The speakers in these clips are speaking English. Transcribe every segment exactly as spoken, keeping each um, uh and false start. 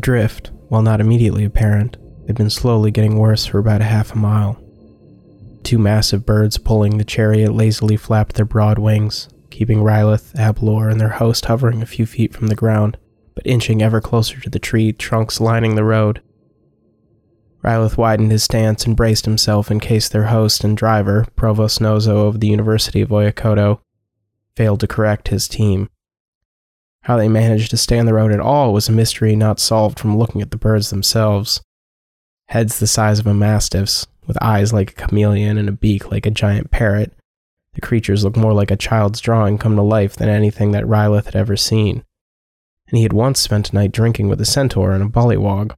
drift, while not immediately apparent, had been slowly getting worse for about a half a mile. Two massive birds pulling the chariot lazily flapped their broad wings, keeping Rylith, Abalor, and their host hovering a few feet from the ground, but inching ever closer to the tree trunks lining the road. Rylith widened his stance and braced himself in case their host and driver, Provost Nozo of the University of Oyakoto, failed to correct his team. How they managed to stay on the road at all was a mystery not solved from looking at the birds themselves. Heads the size of a mastiff's, with eyes like a chameleon and a beak like a giant parrot, the creatures looked more like a child's drawing come to life than anything that Rylith had ever seen. And he had once spent a night drinking with a centaur and a bullywog.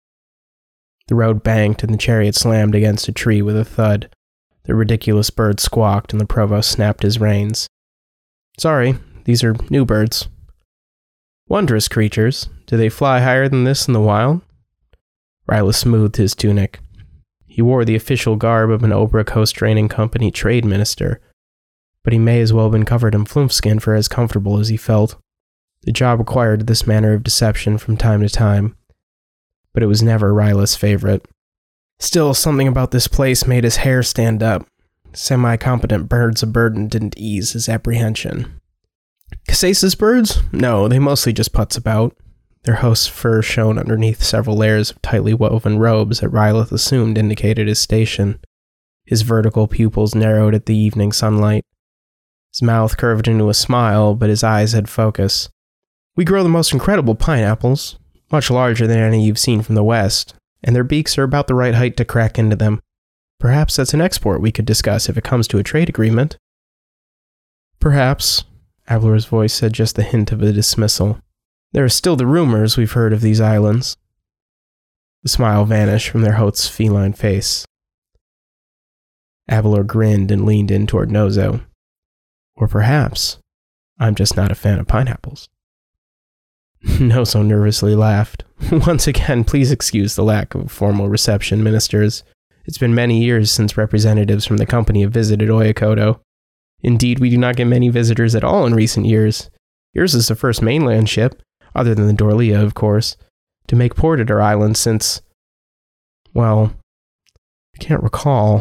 The road banked and the chariot slammed against a tree with a thud. The ridiculous bird squawked and the provost snapped his reins. Sorry, these are new birds. Wondrous creatures. Do they fly higher than this in the wild? Rylith smoothed his tunic. He wore the official garb of an Obra Coast Training Company trade minister, but he may as well have been covered in flumpskin for as comfortable as he felt. The job required this manner of deception from time to time, but it was never Rylith's favorite. Still, something about this place made his hair stand up. Semi-competent birds of burden didn't ease his apprehension. Casasis birds? No, they mostly just putz about. Their host's fur shone underneath several layers of tightly woven robes that Rylith assumed indicated his station. His vertical pupils narrowed at the evening sunlight. His mouth curved into a smile, but his eyes had focus. We grow the most incredible pineapples, much larger than any you've seen from the west, and their beaks are about the right height to crack into them. Perhaps that's an export we could discuss if it comes to a trade agreement. Perhaps, Abalor's voice said just the hint of a dismissal. There are still the rumors we've heard of these islands. The smile vanished from their host's feline face. Abalor grinned and leaned in toward Nozo. Or perhaps, I'm just not a fan of pineapples. Nozo nervously laughed. Once again, please excuse the lack of formal reception, ministers. It's been many years since representatives from the company have visited Oyakoto. Indeed, we do not get many visitors at all in recent years. Yours is the first mainland ship, other than the Dorlia, of course, to make port at our island since, well, I can't recall.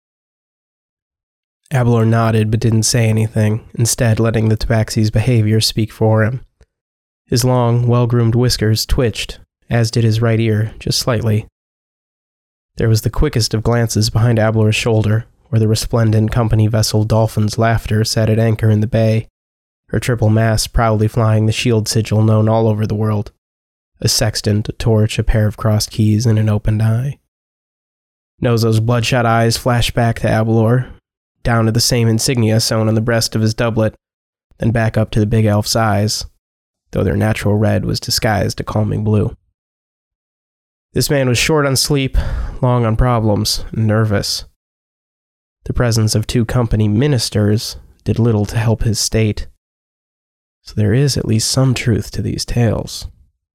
Abalor nodded but didn't say anything, instead letting the tabaxi's behavior speak for him. His long, well-groomed whiskers twitched, as did his right ear, just slightly. There was the quickest of glances behind Abalor's shoulder, where the resplendent company vessel Dolphin's Laughter sat at anchor in the bay, her triple mast proudly flying the shield sigil known all over the world. A sextant, a torch, a pair of crossed keys, and an opened eye. Nozo's bloodshot eyes flashed back to Abalor, down to the same insignia sewn on the breast of his doublet, then back up to the big elf's eyes, though their natural red was disguised a calming blue. This man was short on sleep, long on problems, and nervous. The presence of two company ministers did little to help his state. So there is at least some truth to these tales.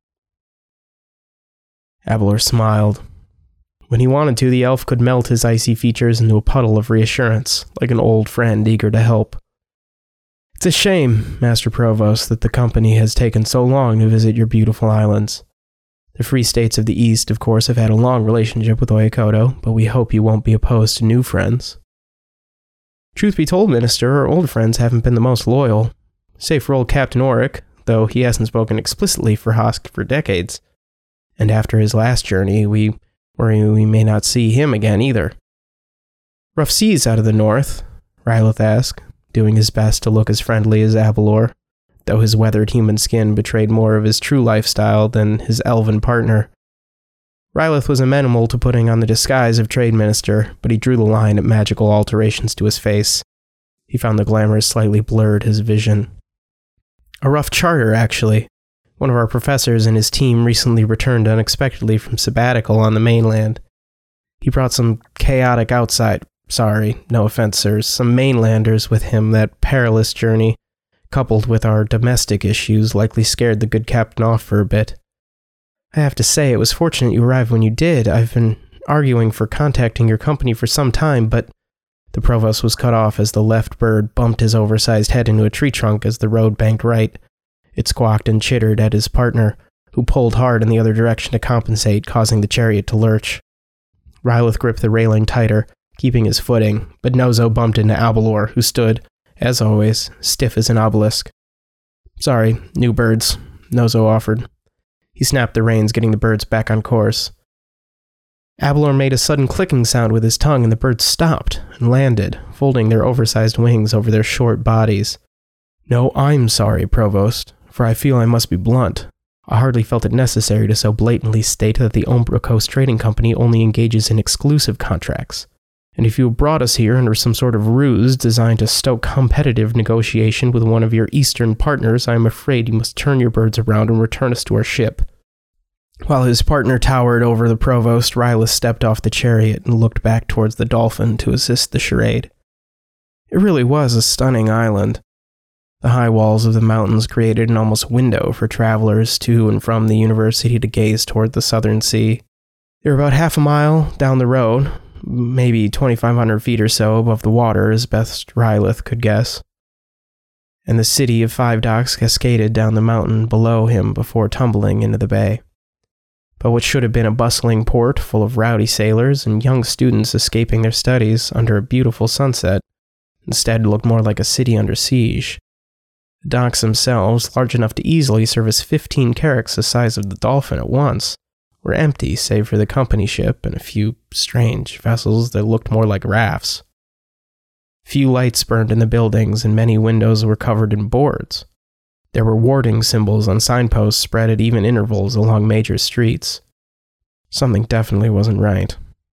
Abalor smiled. When he wanted to, the elf could melt his icy features into a puddle of reassurance, like an old friend eager to help. It's a shame, Master Provost, that the company has taken so long to visit your beautiful islands. The Free States of the East, of course, have had a long relationship with Oyakoto, but we hope you won't be opposed to new friends. Truth be told, Minister, our old friends haven't been the most loyal. Save for old Captain Auric, though he hasn't spoken explicitly for Hosk for decades. And after his last journey, we worry we may not see him again either. Rough seas out of the north, Rylith asked, doing his best to look as friendly as Abalor, though his weathered human skin betrayed more of his true lifestyle than his elven partner. Rylith was amenable to putting on the disguise of trade minister, but he drew the line at magical alterations to his face. He found the glamour slightly blurred his vision. A rough charter, actually. One of our professors and his team recently returned unexpectedly from sabbatical on the mainland. He brought some chaotic outside, sorry, no offense, sirs, some mainlanders with him. That perilous journey, coupled with our domestic issues, likely scared the good captain off for a bit. I have to say, it was fortunate you arrived when you did. I've been arguing for contacting your company for some time, but... The provost was cut off as the left bird bumped his oversized head into a tree trunk as the road banked right. It squawked and chittered at his partner, who pulled hard in the other direction to compensate, causing the chariot to lurch. Rylith gripped the railing tighter, keeping his footing, but Nozo bumped into Abelor, who stood, as always, stiff as an obelisk. "Sorry, new birds," Nozo offered. He snapped the reins, getting the birds back on course. Abelor made a sudden clicking sound with his tongue, and the birds stopped and landed, folding their oversized wings over their short bodies. "No, I'm sorry, Provost, for I feel I must be blunt. I hardly felt it necessary to so blatantly state that the Umbra Coast Trading Company only engages in exclusive contracts. And if you have brought us here under some sort of ruse designed to stoke competitive negotiation with one of your eastern partners, I am afraid you must turn your birds around and return us to our ship." While his partner towered over the Provost, Rylith stepped off the chariot and looked back towards the Dolphin to assist the charade. It really was a stunning island. The high walls of the mountains created an almost window for travelers to and from the university to gaze toward the southern sea. They were about half a mile down the road, maybe twenty-five hundred feet or so above the water, as best Rylith could guess. And the city of Five Docks cascaded down the mountain below him before tumbling into the bay. But what should have been a bustling port full of rowdy sailors and young students escaping their studies under a beautiful sunset instead looked more like a city under siege. The docks themselves, large enough to easily service fifteen carracks the size of the Dolphin at once, were empty save for the company ship and a few strange vessels that looked more like rafts. Few lights burned in the buildings, and many windows were covered in boards. There were warding symbols on signposts spread at even intervals along major streets. Something definitely wasn't right.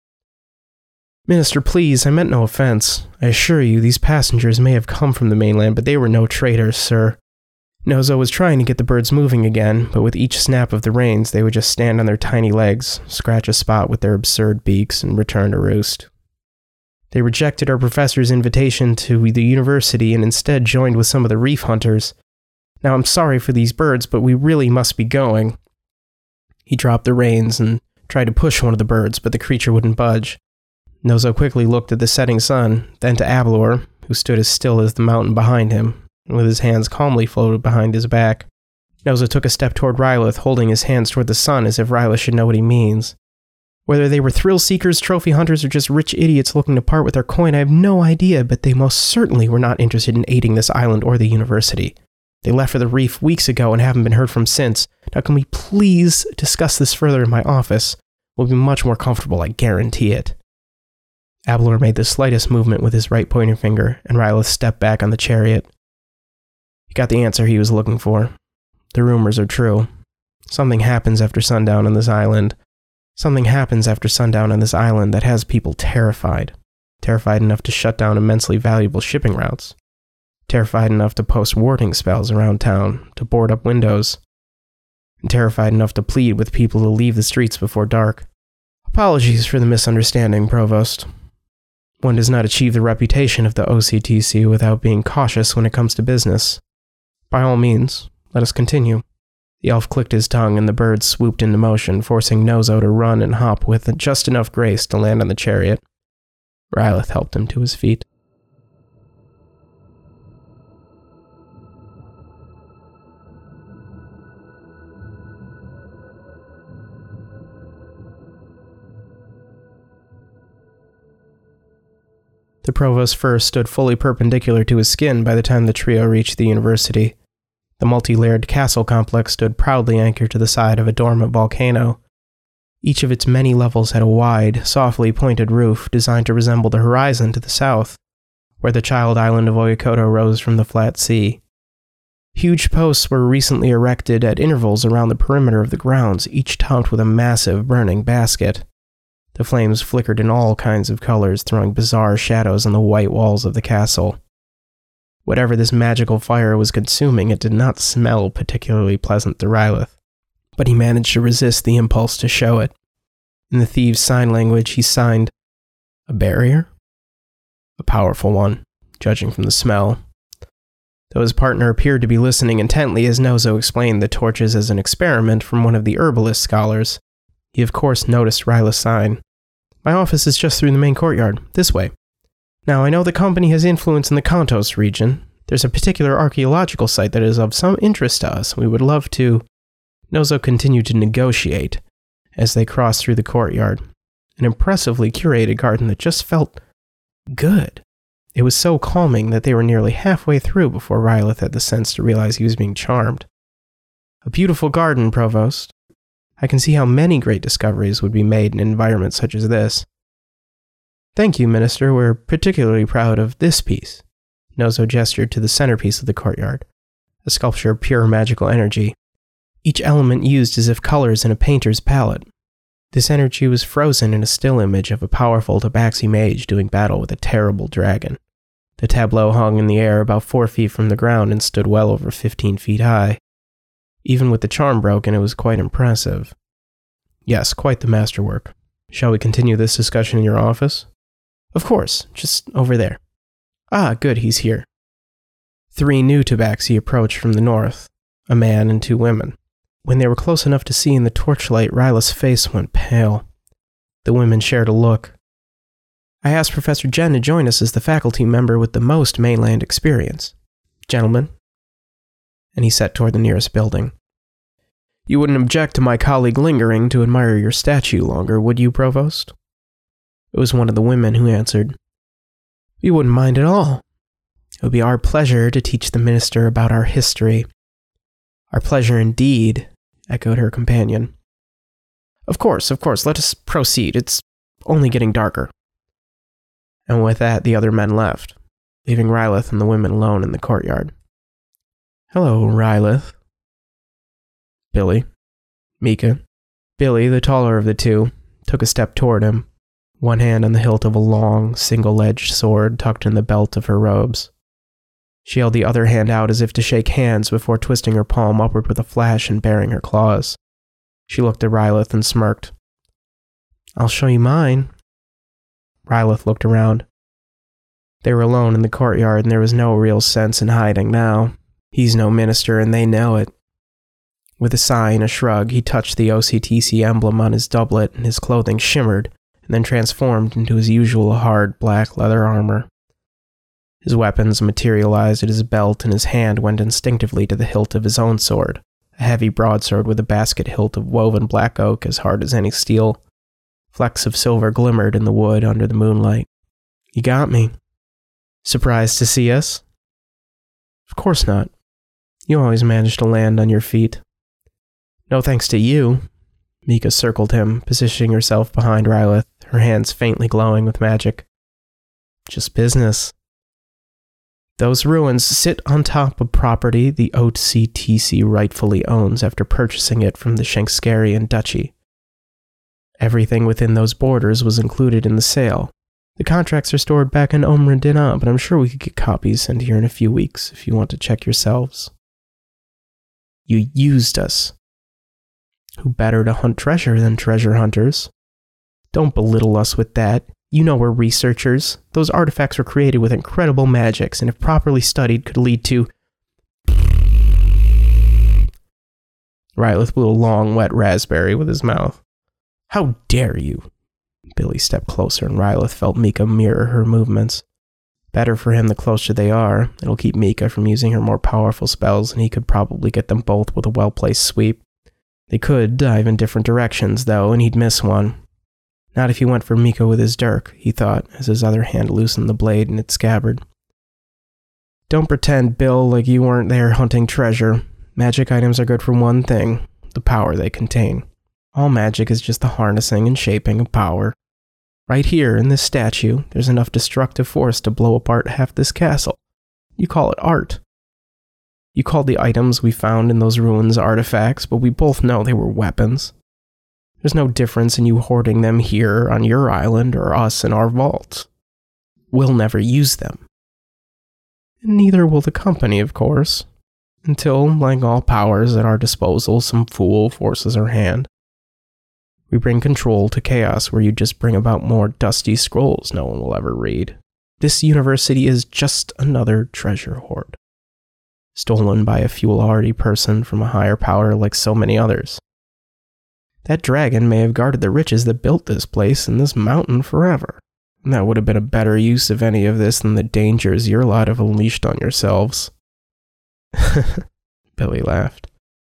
"Minister, please, I meant no offense. I assure you, these passengers may have come from the mainland, but they were no traitors, sir." Nozo was trying to get the birds moving again, but with each snap of the reins, they would just stand on their tiny legs, scratch a spot with their absurd beaks, and return to roost. They rejected our professor's invitation to the university and instead joined with some of the reef hunters. Now, I'm sorry for these birds, but we really must be going. He dropped the reins and tried to push one of the birds, but the creature wouldn't budge. Nozo quickly looked at the setting sun, then to Abelor, who stood as still as the mountain behind him, and with his hands calmly floated behind his back. Nozo took a step toward Rylith, holding his hands toward the sun as if Rylith should know what he means. Whether they were thrill-seekers, trophy hunters, or just rich idiots looking to part with their coin, I have no idea, but they most certainly were not interested in aiding this island or the university. They left for the reef weeks ago and haven't been heard from since. Now can we please discuss this further in my office? We'll be much more comfortable, I guarantee it. Abelor made the slightest movement with his right pointer finger, and Rylith stepped back on the chariot. He got the answer he was looking for. The rumors are true. Something happens after sundown on this island. Something happens after sundown on this island that has people terrified. Terrified enough to shut down immensely valuable shipping routes. Terrified enough to post warding spells around town, to board up windows. And terrified enough to plead with people to leave the streets before dark. Apologies for the misunderstanding, Provost. One does not achieve the reputation of the O C T C without being cautious when it comes to business. By all means, let us continue. The elf clicked his tongue and the birds swooped into motion, forcing Nozo to run and hop with just enough grace to land on the chariot. Rylith helped him to his feet. The Provost's fur stood fully perpendicular to his skin by the time the trio reached the university. The multi-layered castle complex stood proudly anchored to the side of a dormant volcano. Each of its many levels had a wide, softly pointed roof designed to resemble the horizon to the south, where the child island of Oyakoto rose from the flat sea. Huge posts were recently erected at intervals around the perimeter of the grounds, each topped with a massive burning basket. The flames flickered in all kinds of colors, throwing bizarre shadows on the white walls of the castle. Whatever this magical fire was consuming, it did not smell particularly pleasant to Rylith, but he managed to resist the impulse to show it. In the thieves' sign language, he signed, "A barrier?" A powerful one, judging from the smell. Though his partner appeared to be listening intently as Nozo explained the torches as an experiment from one of the herbalist scholars, he of course noticed Rylith's sign. "My office is just through the main courtyard, this way. Now, I know the company has influence in the Kantos region. There's a particular archaeological site that is of some interest to us. We would love to..." Nozo continued to negotiate as they crossed through the courtyard, an impressively curated garden that just felt good. It was so calming that they were nearly halfway through before Rylith had the sense to realize he was being charmed. A beautiful garden, Provost. I can see how many great discoveries would be made in an environment such as this. Thank you, Minister. We're particularly proud of this piece. Nozo gestured to the centerpiece of the courtyard, a sculpture of pure magical energy, each element used as if colors in a painter's palette. This energy was frozen in a still image of a powerful Tabaxi mage doing battle with a terrible dragon. The tableau hung in the air about four feet from the ground and stood well over fifteen feet high. Even with the charm broken, it was quite impressive. Yes, quite the masterwork. Shall we continue this discussion in your office? Of course, just over there. Ah, good, he's here. Three new Tabaxi approached from the north, a man and two women. When they were close enough to see in the torchlight, Rylith's face went pale. The women shared a look. I asked Professor Jen to join us as the faculty member with the most mainland experience. Gentlemen. And he set toward the nearest building. You wouldn't object to my colleague lingering to admire your statue longer, would you, Provost? It was one of the women who answered. We wouldn't mind at all. It would be our pleasure to teach the minister about our history. Our pleasure indeed, echoed her companion. Of course, of course, let us proceed. It's only getting darker. And with that, the other men left, leaving Rylith and the women alone in the courtyard. Hello, Rylith. Billy. Mika. Billy, the taller of the two, took a step toward him, one hand on the hilt of a long, single-edged sword tucked in the belt of her robes. She held the other hand out as if to shake hands before twisting her palm upward with a flash and baring her claws. She looked at Rylith and smirked. I'll show you mine. Rylith looked around. They were alone in the courtyard, and there was no real sense in hiding now. He's no minister, and they know it. With a sigh and a shrug, he touched the O C T C emblem on his doublet, and his clothing shimmered, and then transformed into his usual hard black leather armor. His weapons materialized at his belt, and his hand went instinctively to the hilt of his own sword, a heavy broadsword with a basket hilt of woven black oak as hard as any steel. Flecks of silver glimmered in the wood under the moonlight. You got me. Surprised to see us? Of course not. You always manage to land on your feet. No thanks to you. Mika circled him, positioning herself behind Rylith, her hands faintly glowing with magic. Just business. Those ruins sit on top of property the O C T C rightfully owns after purchasing it from the Shanskarian Duchy. Everything within those borders was included in the sale. The contracts are stored back in Omra Dina, but I'm sure we could get copies sent here in a few weeks if you want to check yourselves. You used us. Who better to hunt treasure than treasure hunters? Don't belittle us with that. You know we're researchers. Those artifacts were created with incredible magics, and if properly studied, could lead to... Rylith blew a long, wet raspberry with his mouth. How dare you? Billy stepped closer, and Rylith felt Mika mirror her movements. Better for him the closer they are. It'll keep Mika from using her more powerful spells, and he could probably get them both with a well-placed sweep. They could dive in different directions, though, and he'd miss one. Not if he went for Mika with his dirk, he thought, as his other hand loosened the blade in its scabbard. Don't pretend, Bill, like you weren't there hunting treasure. Magic items are good for one thing, the power they contain. All magic is just the harnessing and shaping of power. Right here, in this statue, there's enough destructive force to blow apart half this castle. You call it art. You called the items we found in those ruins artifacts, but we both know they were weapons. There's no difference in you hoarding them here on your island or us in our vault. We'll never use them. And neither will the company, of course. Until, like all powers at our disposal, some fool forces our hand. We bring control to chaos where you just bring about more dusty scrolls no one will ever read. This university is just another treasure hoard. Stolen by a foolhardy person from a higher power like so many others. That dragon may have guarded the riches that built this place and this mountain forever. And that would have been a better use of any of this than the dangers your lot have unleashed on yourselves. Billy laughed.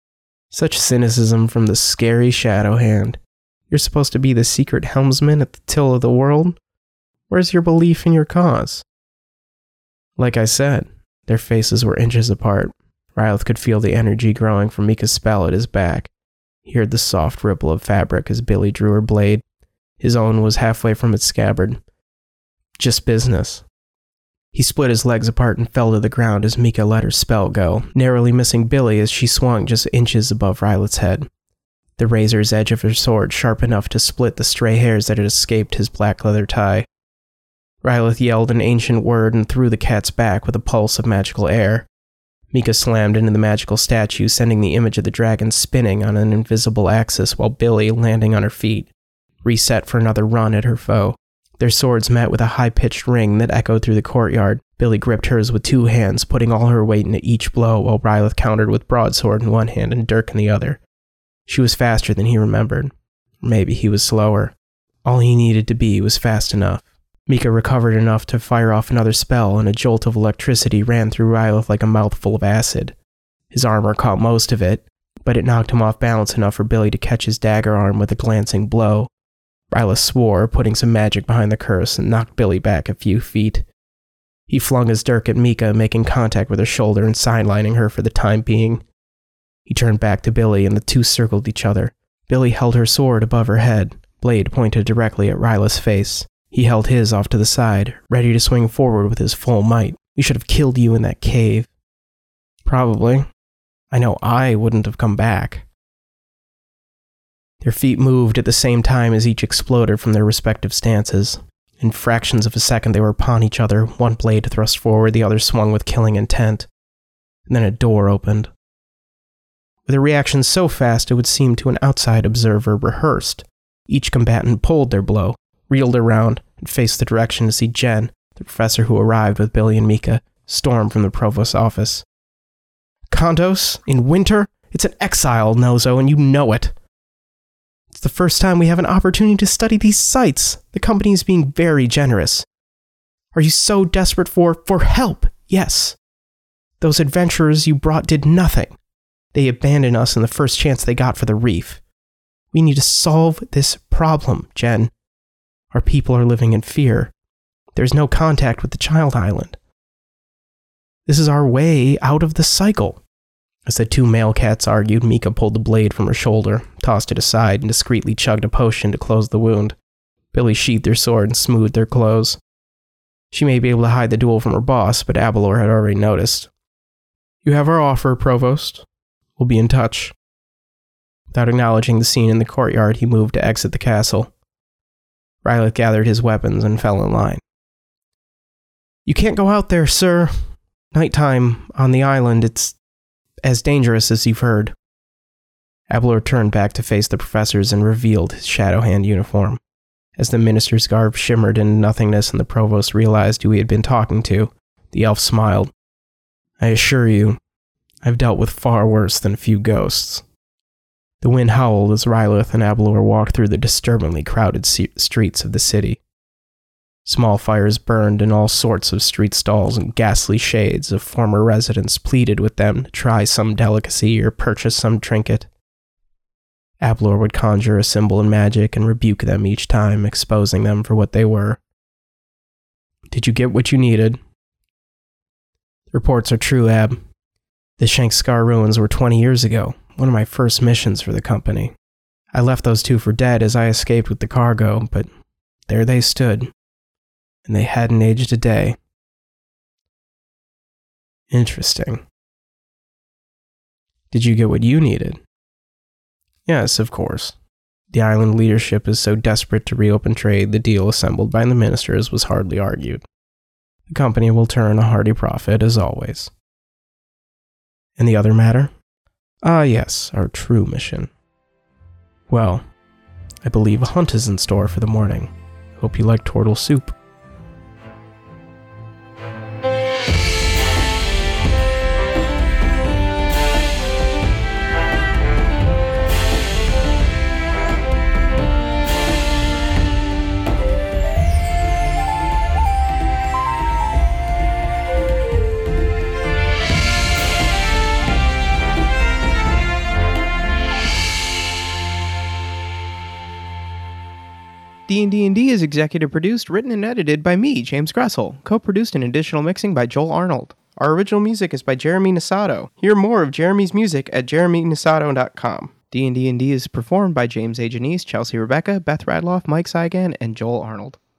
Such cynicism from the scary Shadow Hand. You're supposed to be the secret helmsman at the till of the world? Where's your belief in your cause? Like I said, their faces were inches apart. Rylith could feel the energy growing from Mika's spell at his back. He heard the soft ripple of fabric as Billy drew her blade. His own was halfway from its scabbard. Just business. He split his legs apart and fell to the ground as Mika let her spell go, narrowly missing Billy as she swung just inches above Rylith's head. The razor's edge of her sword sharp enough to split the stray hairs that had escaped his black leather tie. Rylith yelled an ancient word and threw the cat's back with a pulse of magical air. Mika slammed into the magical statue, sending the image of the dragon spinning on an invisible axis while Billy, landing on her feet, reset for another run at her foe. Their swords met with a high-pitched ring that echoed through the courtyard. Billy gripped hers with two hands, putting all her weight into each blow, while Rylith countered with broadsword in one hand and dirk in the other. She was faster than he remembered. Maybe he was slower. All he needed to be was fast enough. Mika recovered enough to fire off another spell, and a jolt of electricity ran through Rylith like a mouthful of acid. His armor caught most of it, but it knocked him off balance enough for Billy to catch his dagger arm with a glancing blow. Rylith swore, putting some magic behind the curse, and knocked Billy back a few feet. He flung his dirk at Mika, making contact with her shoulder and sidelining her for the time being. He turned back to Billy, and the two circled each other. Billy held her sword above her head, blade pointed directly at Rylith's face. He held his off to the side, ready to swing forward with his full might. We should have killed you in that cave. Probably. I know I wouldn't have come back. Their feet moved at the same time as each exploded from their respective stances. In fractions of a second they were upon each other, one blade thrust forward, the other swung with killing intent. And then a door opened. With a reaction so fast it would seem to an outside observer rehearsed, each combatant pulled their blow, reeled around, and faced the direction to see Jen, the professor who arrived with Billy and Mika, storm from the provost's office. Kondos, in winter? It's an exile, Nozo, and you know it. It's the first time we have an opportunity to study these sites. The company is being very generous. Are you so desperate for, for help? Yes. Those adventurers you brought did nothing. They abandoned us in the first chance they got for the reef. We need to solve this problem, Jen. Our people are living in fear. There's no contact with the Child Island. This is our way out of the cycle. As the two male cats argued, Mika pulled the blade from her shoulder, tossed it aside, and discreetly chugged a potion to close the wound. Billy sheathed her sword and smoothed their clothes. She may be able to hide the duel from her boss, but Abelor had already noticed. You have our offer, Provost. We'll be in touch. Without acknowledging the scene in the courtyard, he moved to exit the castle. Rylith gathered his weapons and fell in line. You can't go out there, sir. Nighttime on the island, it's as dangerous as you've heard. Abelor turned back to face the professors and revealed his Shadow Hand uniform. As the minister's garb shimmered in nothingness and the provost realized who he had been talking to, the elf smiled. I assure you, I've dealt with far worse than a few ghosts. The wind howled as Rylith and Abelor walked through the disturbingly crowded c- streets of the city. Small fires burned in all sorts of street stalls, and ghastly shades of former residents pleaded with them to try some delicacy or purchase some trinket. Abelor would conjure a symbol in magic and rebuke them each time, exposing them for what they were. Did you get what you needed? The reports are true, Ab. The Shank-Scar ruins were twenty years ago, one of my first missions for the company. I left those two for dead as I escaped with the cargo, but there they stood, and they hadn't aged a day. Interesting. Did you get what you needed? Yes, of course. The island leadership is so desperate to reopen trade, the deal assembled by the ministers was hardly argued. The company will turn a hearty profit, as always. And the other matter? Ah, yes, our true mission. Well, I believe a hunt is in store for the morning. Hope you like turtle soup. D and D and D is executive produced, written, and edited by me, James Gressel. Co-produced and additional mixing by Joel Arnold. Our original music is by Jeremy Nisato. Hear more of Jeremy's music at jeremy nisato dot com. D and D and D is performed by James A. Janice, Chelsea Rebecca, Beth Radloff, Mike Saigan, and Joel Arnold.